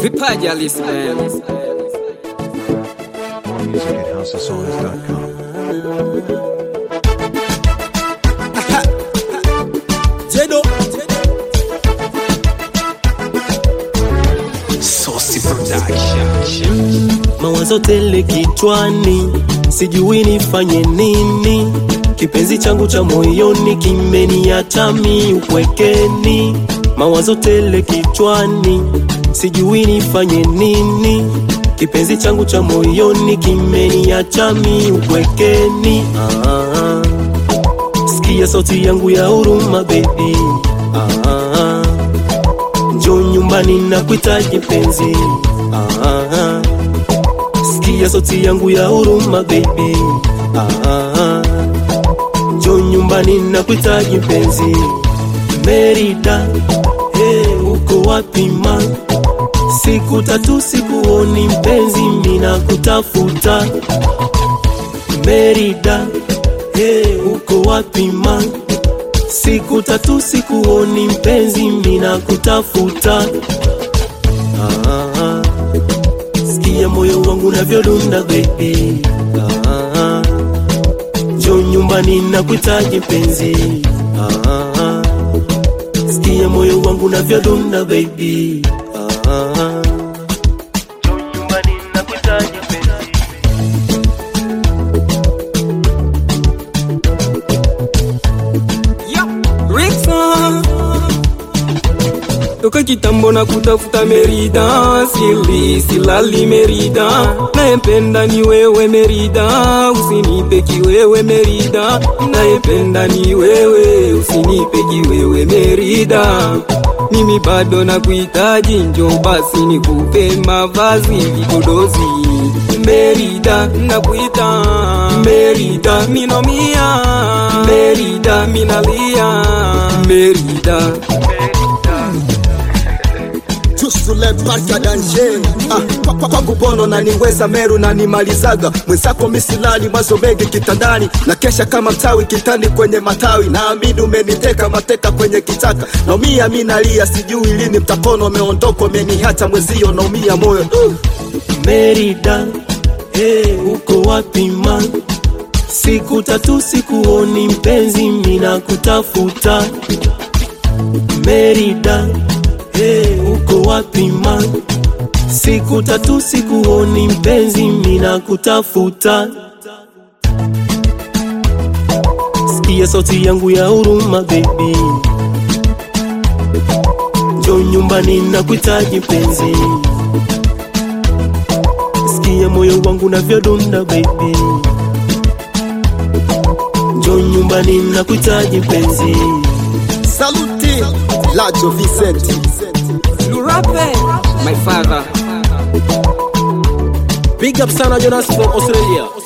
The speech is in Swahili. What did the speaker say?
Vipaji halisi band. Music@houseofsongs.com. Jedo Saucy Production. mawazo tele kichwani, sijui nifanye nini. Kipenzi changu cha moyoni kimeniacha mimi upwekeni. Mawazo tele kichwani, sijui nifanye nini. Kipenzi changu cha moyoni kimeniacha mimi upwekeni. Sikia sauti yangu ya huruma baby. Njoo nyumbani nakuhitaji penzi. Sikia sauti yangu ya huruma baby. Njoo nyumbani nakuhitaji penzi. Merida, uko wapi ma? Siku tatu sikuoni mpenzi, mimi nakutafuta. Merida, uko wapi ma? Siku tatu sikuoni mpenzi, mimi nakutafuta. Sikia moyo wangu unavyodunda baby. Njoo nyumbani nakuhitaji penzi. Sikia moyo wangu unavyodunda baby. Njoo nyumbani nakuhitaji penzi. Rickson toka kitambo na kutafuta Merida, silali Merida, naependa ni wewe Merida, usinipe kiwewe Merida, naependa ni wewe, usinipe kiwewe Merida. Mimi bado nakuhitaji, njoo basi nikupe mavazi vipodozi. Merida nakuita, Merida minomia, Merida minalia, Merida. Tusule mpaka danje kwangu bono na niweza meru na nimalizaga. Mwenzako misilali mazo mengi kitandani, na kesha kama mtawi kitani kwenye matawi. Naamini umeniteka mateka kwenye kitaka, naumia minalia sijui lini mtapono. Umeondoka umeniacha mwezio naumia moyo. Merida, uko wapi ma? Siku tatu sikuoni mpenzi, mimi nakutafuta. Merida, uko wapi ma? Siku tatu sikuoni mpenzi, mimi nakutafuta. Sikia sauti yangu ya huruma baby. Njoo nyumbani nakuhitaji penzi. Sikia moyo wangu unavyodunda baby. Njoo nyumbani nakuhitaji penzi. Saluti Lajo Vicente Lurape, my father. Big up sana Jonas from Australia.